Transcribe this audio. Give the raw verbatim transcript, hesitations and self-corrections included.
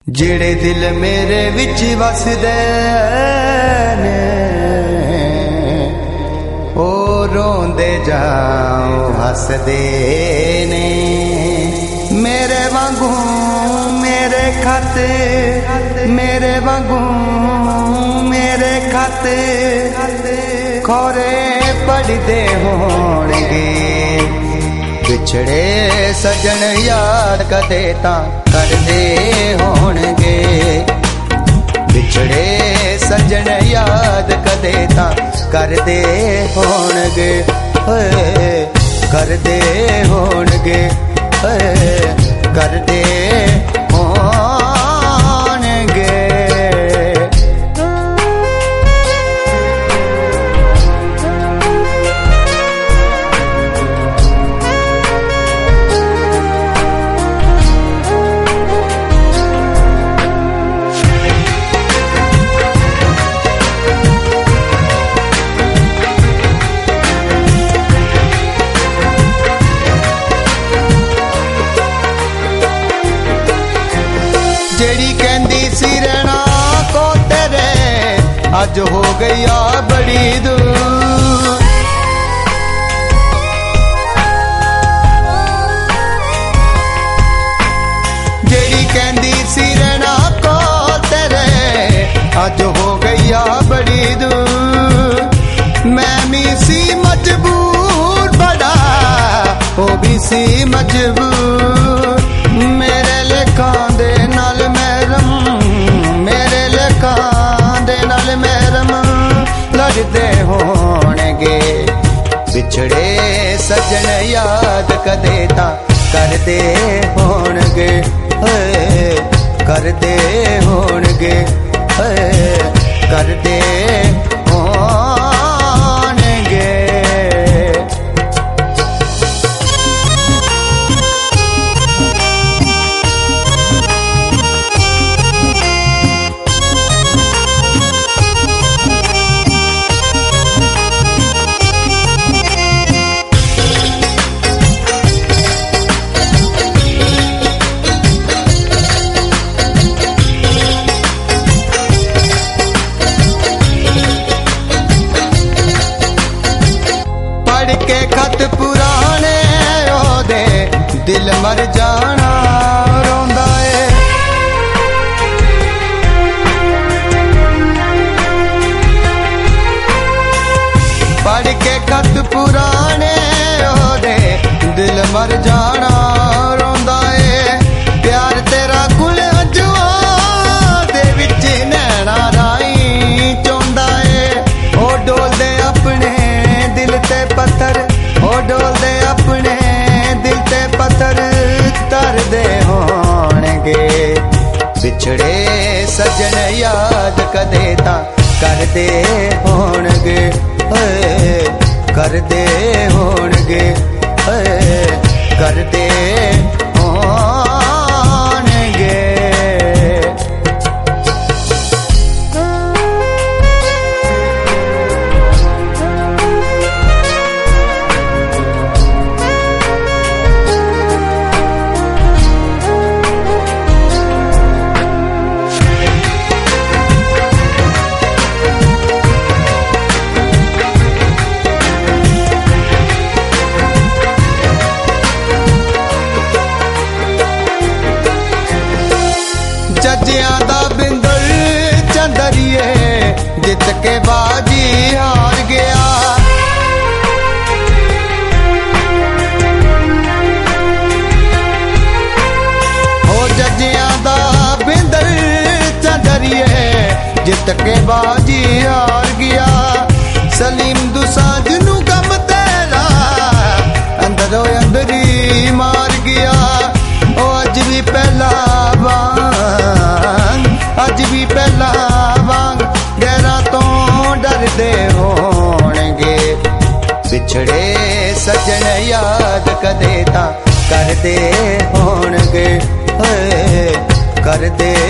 जेड़े दिल मेरे विच वसदे ने ओ रोंदे जाओ हसदे ने। मेरे वांगू मेरे खाते मेरे वांगू मेरे खाते खोरे पढ़दे होणगे। बिछड़े सजन याद कदे तां करदे होणगे। बिछड़े सजन याद कदे तां करदे होणगे। करदे होणगे करदे होणगे। जेड़ी कहंदी सी रहना को तेरे अज हो गई आ बड़ी दूर। जेड़ी कहंदी सी रहना को तेरे अज हो गई आ बड़ी दूर। मैं भी सी मजबूर बड़ा वो भी सी मजबूर। मेरे लेखा दे नाल मैरम मेरे लेखा दे नाल मैरम लड़दे होणगे। बिछड़े सजन याद कदे तां करदे होणगे। करदे होणगे करदे होणगे। के खत पुराने ओदे दिल मर जाना रोंदा है। पढ़ के खत पुराने ओदे दिल मर जाना रोंदा है। प्यार तेरा कुल अजुआ दे विच नैना राई चोंदा है। ओ डोलदे अपने दिल ते पत्थर ओ डोलदे अपने दिल ते पत्थर तरदे होणगे। बिछड़े सजन याद कदे तां करदे होणगे। करदे होणगे करदे होणगे। जजियां दा बिंदल चंदरिए जित के बाजी हार गया। ओ जजियां दा बिंदल चंदरिए जित के बाजी हार गया। सलीम दुसांझ नू गम तेरा अंदरों अंदरी मार गया। ओ अज भी पहला अज भी पहला वांग गैरा तो डरदे होणगे। बिछड़े सजन याद कदे तां करदे होणगे। करदे